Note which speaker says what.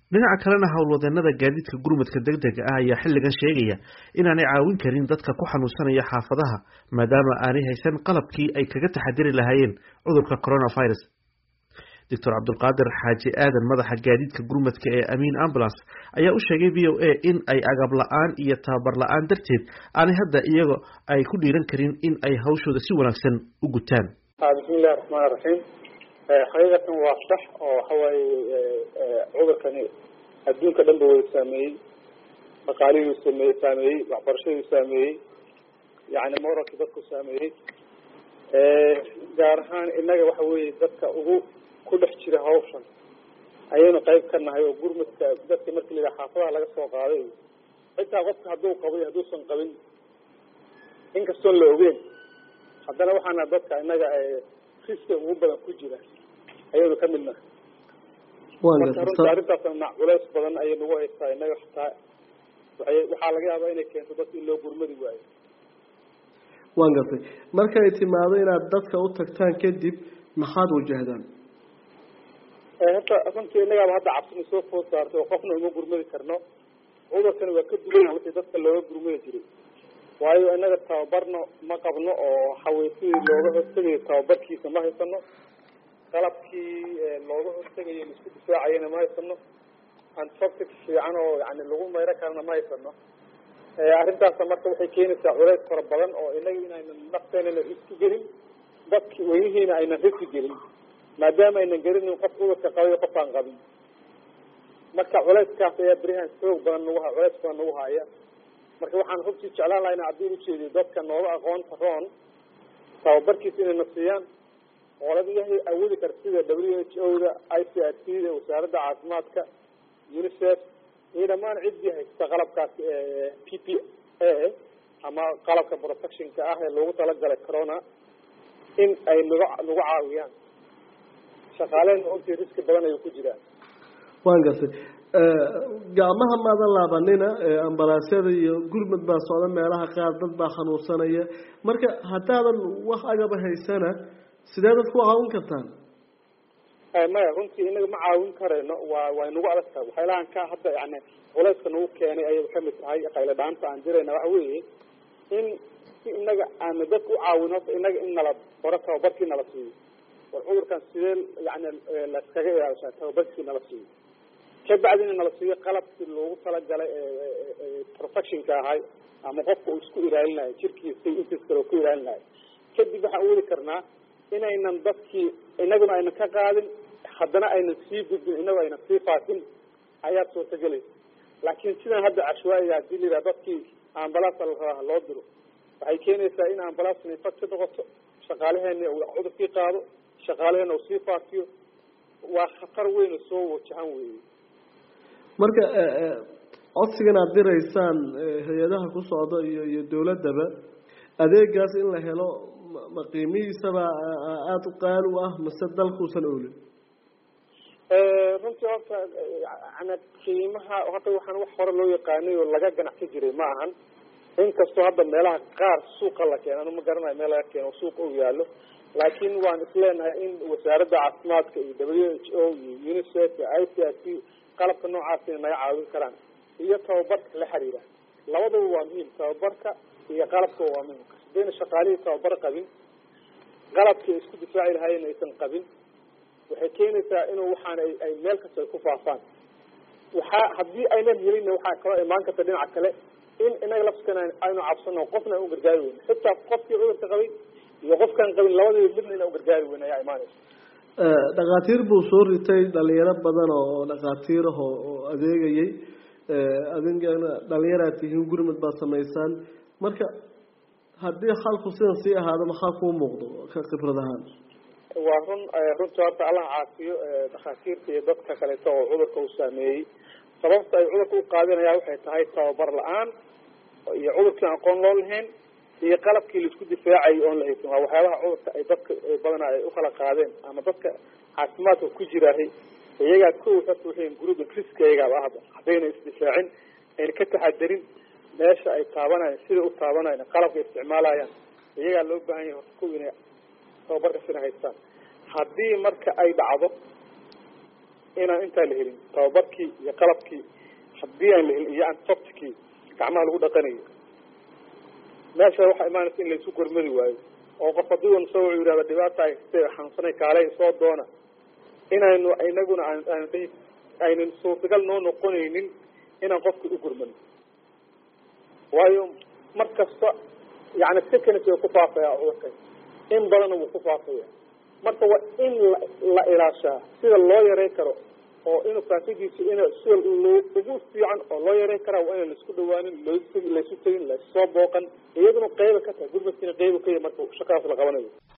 Speaker 1: dhinaca kalena howlwadeenada gaadiidka gurmadka degdega ah ayaa xilligan sheegaya inaanay caawin karin dadka ku xanuunsanaya xaafadaha maadaama aanay haysan qalabkii ay kaga taxadiri lahaayeen cudurka coronavirus. Dr. Cabdulqaadir Xaaji Aadan madaxa gaadiidka gurmadka ee Amiin Ambulance ayaa u sheegay VOA in ay agab la'aan iyo tababar la'aan darteed aanay hadda iyaga ay ku dhiiran karin in ay hawshooda si wanaagsan u gutaan.
Speaker 2: Bismillahir Rahmaanir Rahiim. Xaqiiqatan waa sax oo waxa way cudurkani adduunka dhan buu saameeyay, dhaqaalihii saameeyay, waxbarashadii saameeyay, yani moralka dadku saameeyay. gaar ahaan inaga waxa weeye dadka ugu ku dhex jira hawshan ayaynu qayb ka nahay oo gurmadka dadka markii la xaafadaha laga soo qaaday xitaa qofka hadduu qabay hadduusan qabin inkastoo la ogeyn haddana waxaana dadka inaga riska ugu badan ku jira ayaynu ka mid nahay. arrintaasna culays badan ayay nagu haystaa inaga xitaa waxaa laga yaabaa inay keento dadka in loo gurmadi waayo.
Speaker 3: waan gartay markay timaado inaad dadka u tagtaan kadib maxaad wajahdaan?
Speaker 2: horta runtii inagaaba hadda cabsina soo food saartay oo qofna uma gurmadi karno. cudurkani waa ka duwan wixii dadka looga gurmadi jiray waayo inaga tababarno ma qabno oo xaweysidii looga hortagayo tababarkiisa ma haysano, qalabkii looga hortagayo laisku difaacayana ma haysano, antiseptic fiican oo yani lagu mayro karana ma haysano. arrintaas marka waxay keenaysaa culays fara badan oo inaga inaynan nafteena riski gelin, dadki weynihiina aynan riski gelin maadaama aynan gelinin qof cudurka qabay qof aan qabin. marka culayskaas ayaa berihaan xoog badan culays badan nagu haya. marka waxaan runtii jeclaan lahaa inaan haddii ujeediyo dadka nooga aqoonta roon tababarkiisa inayna siiyaan ooladayahay awoodi kara sida WHO-da, ICRC-da, wasaaradda caafimaadka, UNICEF iyo dhammaan ciddii haysta qalabkaas PPE ama qalabka protectionka ah ee loogu talagalay corona in ay nagu caawiyaan. shaqaalehena runtii riski badan ayuu ku jiraan.
Speaker 3: waan gartay gacmaha maadan laabanina ambalaasyada iyo gurmad baa socda meelaha qaar dad baa xanuunsanaya marka haddaadan wax agaba haysana sidee dadku caawin kartaan?
Speaker 2: maya runtii inaga ma caawin karayno waa nagu adag tahay waxyaalahan ka hadda yani culayska nagu keenay ayay kamid tahay qaylo dhaanta aan dirayna waxa weeye in si inaga aan dadka u caawin horta inaga in nala baro tababarkii nala siiyo war cudurkan sidee yani laskaga ilaalishaa tababarkii nala siiyo kabacdina nala siiyo qalabkii loogu talagalay protectionka ahay ama qofka uu isku ilaalinayo jirkiisa intiis kale ku ilaalinayo. kadib waxaan awoodi karnaa inaynan dadkii inaguna aynan ka qaadin haddana aynan sii gudbin inagu aynan sii faafin ayaa suurtagelaysa. laakiin sidan hadda cashwaaiga hadii la yidhaha dadkii ambalaasa la rabaa loo diro waxay keenaysaa in ambalaasna infection noqoto, shaqaalaheena uu cudurkii qaado, shaqaalaheena uu sii faafiyo. waa khatar weyn oo soo wajahan weeye.
Speaker 3: marka codsigan aad diraysaan hay-adaha ku socda iyo dawladaba adeegaas in la helo ma qiimihiisaba aada u qaali u ah mase dalkuusan oolin?
Speaker 2: runtii horta yani qiimaha horta waxaan wax hore loo yaqaanay oo laga ganacsan jiray ma ahan. inkastoo hadda meelaha qaar suuqa la keeno ma garanayo meel laga keeno suuqa u yaalo, laakiin waan isleenahay in wasaaradda caafimaadka iyo WHO iyo UNICEF iyo ICRC qalabka noocaas inay naga caawin karaan iyo tababarka la xiriira. labadaba waa muhiim, tababarka iyo qalabka waa muhiim. hadayna shaqaalihii tababar qabin, qalabkii isku difaaci lahaayeen aysan qabin, waxay keenaysaa inuu waxaan ay meel kasta ay ku faafaan. haddii aynan helin waxaa kaloo imaan karta dhinaca kale in inaga lafskana aynu cabsano qofna aan u gargaari weyn, xitaa qofkii cudurka qabay iyo qofkaan qabin labadaba midna inaan u gargaari weyn ayaa imaanaysa.
Speaker 3: dhakhaatiir buu soo ritay dhalinyaro badan oo dhakhaatiir ah oo adeegayay adinkana dhalinyaraad tihiin gurmad baad samaysaan marka haddii xalku sidan sii ahaado maxaa kuu muuqdo ka khibrad ahaan?
Speaker 2: waa runtii horta allah caafiyo dhakhaatiirta iyo dadka kaleeto oo cudurka uu saameeyey. sababta ay cudurka u qaadinayaan waxay tahay tababar la-aan iyo cudurkii aqoon loo lahayn iyo qalabkii laisku difaacayay oon la haysan. waa waxyaabaha cudurka ay dadka badanaa ay ukala qaadeen ama dadka caafimaadka ku jiraahay iyagaa ko horta waxay group risk iyagaaba ahba haddayna isdifaacin ayna ka taxadarin meesha ay taabanayaan sida u taabanayaan qalabka isticmaalayaan iyagaa loo baahan yahay horta kuw inay tababarka sina haystaan. haddii marka ay dhacdo inaan intaa la helin tababarkii iyo qalabkii haddii aan la helin iyo antibioticii gacmaha lagu dhaqanayo meesha waxaa imaanaysa in laysu gurmadi waayo oo qof haddii uu soo wuxuu yidhahda dhibaata haystee xanuunsanay kaalay soo doona inaynu inaguna aynan suurtagal noo noqonaynin inaan qofka u gurmano waayo mar kasta yani seconds way ku faafaya cudurkan in badan wuu ku faafaya marka waa in la ilaashaa sida loo yareyn karo oo inuu faafadiisa sida ugu fiican oo loo yareyn karaa waa inaan isku dhawaanin laysu tegin laysoo booqan iyaduna qayba ka tahay gurmadkiina qayba ka yahay marka shaqadaas la qabanayo